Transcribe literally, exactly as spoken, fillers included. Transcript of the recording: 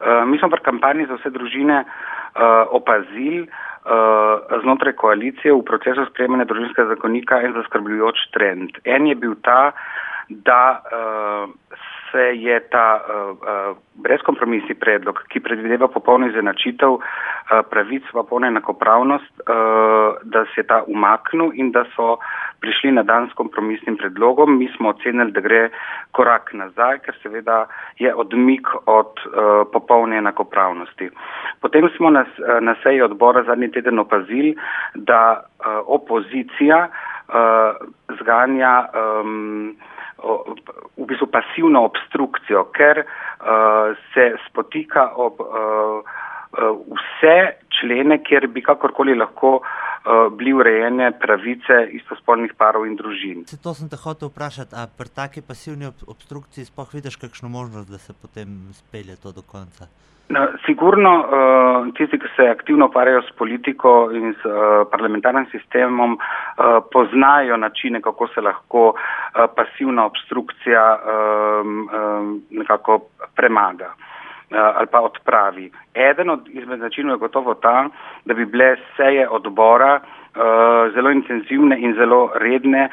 Uh, mi smo pri kampanji za vse družine uh, opazili uh, znotraj koalicije v procesu sprejemanja družinskega zakonika en zaskrbljujoč trend. En je bil ta, da uh, se je ta uh, uh, brezkompromisni predlog, ki predvideva popolno izenačitev uh, pravic, popolno enakopravnost, uh, da se je ta umaknil in da so prišli na dan s kompromisnim predlogom. Mi smo ocenili, da gre korak nazaj, ker seveda je odmik od uh, popolne enakopravnosti. Potem smo na, na seji odbora zadnji teden opazili, da uh, opozicija uh, zganja um, v bistvu pasivno obstrukcijo, ker uh, se spotika ob uh, uh, vse člene, kjer bi kakorkoli lahko uh, bili urejene pravice istospolnih parov in družin. To sem te hotel vprašati, a pri taki pasivni ob- obstrukciji sploh vidiš kakšno možnost, da se potem spelje to do konca? No, sigurno uh, tisti, ki se aktivno ukvarjajo s politiko in s uh, parlamentarnim sistemom, uh, poznajo načine, kako se lahko uh, pasivna obstrukcija um, um, nekako premaga uh, ali pa odpravi. Eden od izmed načinov je gotovo ta, da bi bile seje odbora uh, zelo intenzivne in zelo redne,